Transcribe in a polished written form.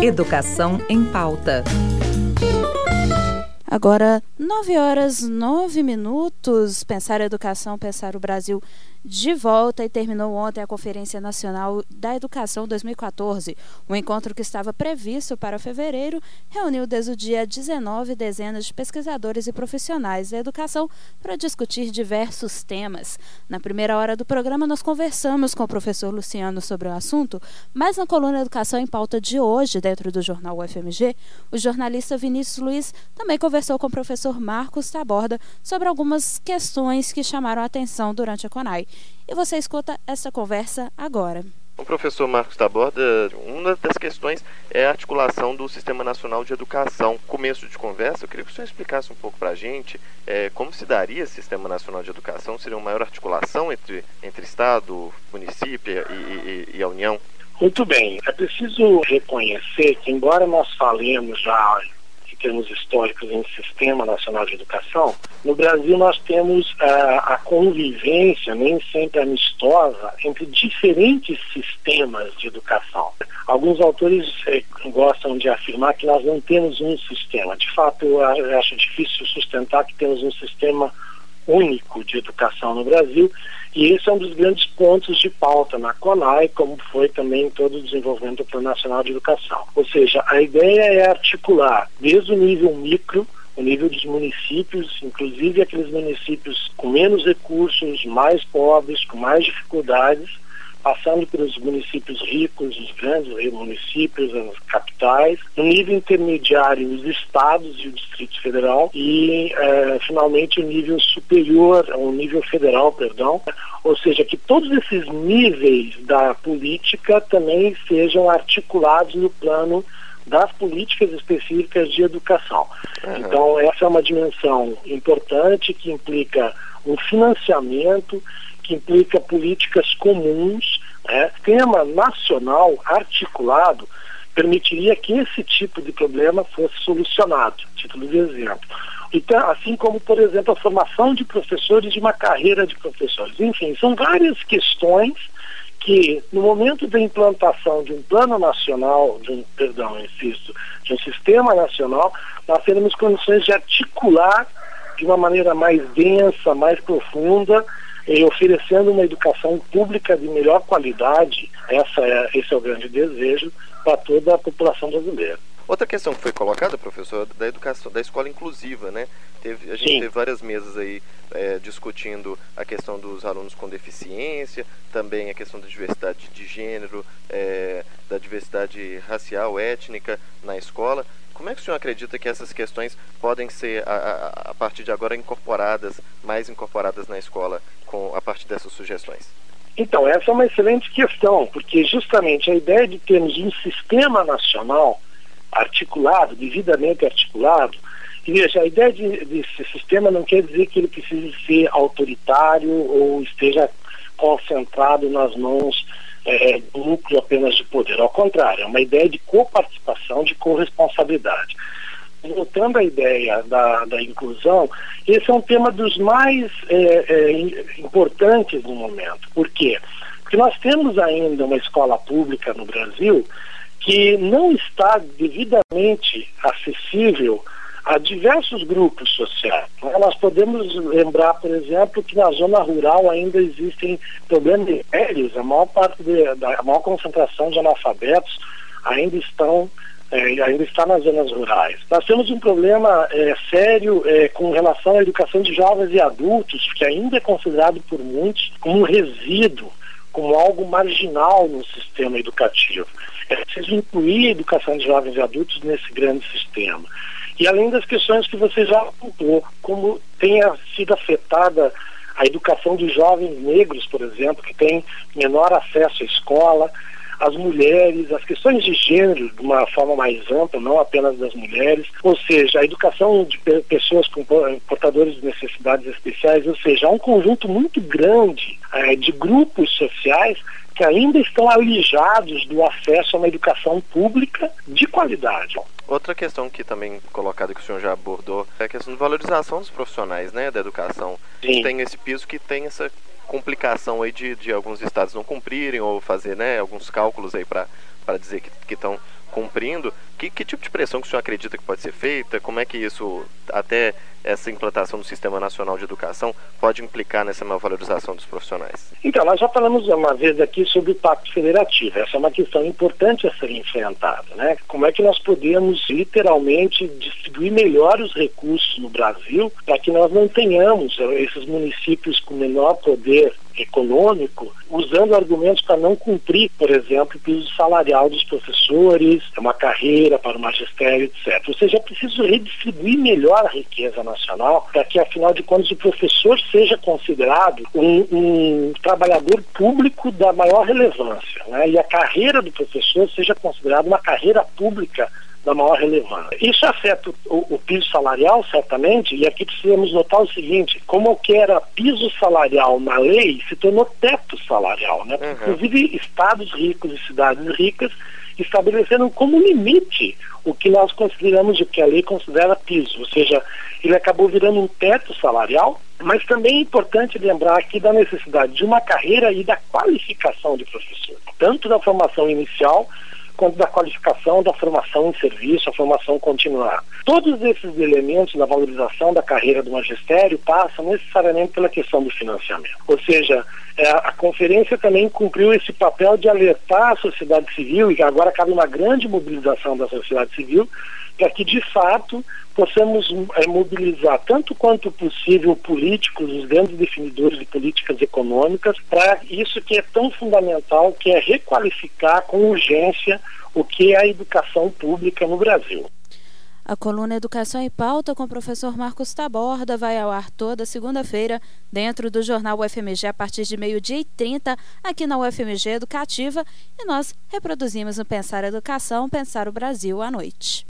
Educação em Pauta. Agora, 9h09. Pensar a educação, pensar o Brasil de volta, e terminou ontem a Conferência Nacional da Educação 2014. O encontro, que estava previsto para fevereiro, reuniu desde o dia 19 dezenas de pesquisadores e profissionais da educação para discutir diversos temas. Na primeira hora do programa, nós conversamos com o professor Luciano sobre o assunto, mas na coluna Educação em Pauta de hoje, dentro do jornal UFMG, o jornalista Vinícius Luiz também conversou com o professor Marcos Taborda sobre algumas questões que chamaram a atenção durante a CONAI. E você escuta essa conversa agora. O professor Marcos Taborda, uma das questões é a articulação do Sistema Nacional de Educação. Começo de conversa, eu queria que o senhor explicasse um pouco para a gente como se daria esse Sistema Nacional de Educação. Seria uma maior articulação entre Estado, município e a União? Muito bem. É preciso reconhecer que, embora nós falemos já em termos históricos em Sistema Nacional de Educação, no Brasil nós temos a convivência, nem sempre amistosa, entre diferentes sistemas de educação. Alguns autores gostam de afirmar que nós não temos um sistema. De fato, eu acho difícil sustentar que temos um sistema único de educação no Brasil, e esse é um dos grandes pontos de pauta na CONAI, como foi também em todo o desenvolvimento do Plano Nacional de Educação. Ou seja, a ideia é articular desde o nível micro, o nível dos municípios, inclusive aqueles municípios com menos recursos, mais pobres, com mais dificuldades, passando pelos municípios ricos, os grandes municípios, as capitais, no nível intermediário, os estados e o Distrito Federal, e finalmente o nível superior, o nível federal, perdão, ou seja, que todos esses níveis da política também sejam articulados no plano das políticas específicas de educação. Então, essa é uma dimensão importante que implica um financiamento, que implica políticas comuns. Tema nacional articulado permitiria que esse tipo de problema fosse solucionado, título de exemplo. Então, assim como, por exemplo, a formação de professores, de uma carreira de professores. Enfim, são várias questões que, no momento da implantação de um plano nacional, de um sistema nacional, nós teremos condições de articular de uma maneira mais densa, mais profunda, e oferecendo uma educação pública de melhor qualidade. Esse é o grande desejo para toda a população brasileira. Outra questão que foi colocada, professor, da educação, da escola inclusiva, né? A gente teve várias mesas aí discutindo a questão dos alunos com deficiência, também a questão da diversidade de gênero, da diversidade racial, étnica na escola. Como é que o senhor acredita que essas questões podem ser, a partir de agora, mais incorporadas na escola, a partir dessas sugestões? Então, essa é uma excelente questão, porque justamente a ideia de termos um sistema nacional articulado, devidamente articulado, e veja, a ideia desse sistema não quer dizer que ele precise ser autoritário ou esteja concentrado nas mãos do núcleo apenas de poder. Ao contrário, é uma ideia de coparticipação, de corresponsabilidade. Voltando à ideia da inclusão, esse é um tema dos mais importantes no momento. Por quê? Porque nós temos ainda uma escola pública no Brasil que não está devidamente acessível a diversos grupos sociais. Nós podemos lembrar, por exemplo, que na zona rural ainda existem problemas sérios. A maior concentração de analfabetos ainda está nas zonas rurais. Nós temos um problema sério com relação à educação de jovens e adultos, que ainda é considerado por muitos como um resíduo, como algo marginal no sistema educativo. É preciso incluir a educação de jovens e adultos nesse grande sistema. E além das questões que você já apontou, como tenha sido afetada a educação dos jovens negros, por exemplo, que têm menor acesso à escola, as mulheres, as questões de gênero de uma forma mais ampla, não apenas das mulheres, ou seja, a educação de pessoas com portadores de necessidades especiais, ou seja, há um conjunto muito grande de grupos sociais que ainda estão alijados do acesso a uma educação pública de qualidade. Outra questão que também colocada, que o senhor já abordou, é a questão de valorização dos profissionais, né, da educação. Sim. Tem esse piso que tem essa complicação aí de alguns estados não cumprirem ou fazer, né, alguns cálculos aí para dizer que estão cumprindo, que tipo de pressão que o senhor acredita que pode ser feita? Como é que isso, até essa implantação do Sistema Nacional de Educação, pode implicar nessa maior valorização dos profissionais? Então, nós já falamos uma vez aqui sobre o Pacto Federativo. Essa é uma questão importante a ser enfrentada, né? Como é que nós podemos literalmente distribuir melhor os recursos no Brasil para que nós não tenhamos esses municípios com menor poder econômico usando argumentos para não cumprir, por exemplo, o piso salarial dos professores, uma carreira para o magistério, etc. Ou seja, é preciso redistribuir melhor a riqueza nacional para que, afinal de contas, o professor seja considerado um trabalhador público da maior relevância, né? E a carreira do professor seja considerada uma carreira pública da maior relevância. Isso afeta o piso salarial, certamente, e aqui precisamos notar o seguinte: como o que era piso salarial na lei se tornou teto salarial, né? Inclusive estados ricos e cidades ricas estabeleceram como limite o que nós consideramos, o que a lei considera piso, ou seja, ele acabou virando um teto salarial. Mas também é importante lembrar aqui da necessidade de uma carreira e da qualificação de professor, tanto da formação inicial quanto da qualificação, da formação em serviço, a formação continuada. Todos esses elementos da valorização da carreira do magistério passam necessariamente pela questão do financiamento. Ou seja, a conferência também cumpriu esse papel de alertar a sociedade civil, e agora cabe uma grande mobilização da sociedade civil, para que, de fato, possamos mobilizar tanto quanto possível políticos, os grandes definidores de políticas econômicas, para isso que é tão fundamental, que é requalificar com urgência o que é a educação pública no Brasil. A coluna Educação em Pauta com o professor Marcos Taborda vai ao ar toda segunda-feira dentro do jornal UFMG a partir de 12h30 aqui na UFMG Educativa, e nós reproduzimos no Pensar Educação, Pensar o Brasil à noite.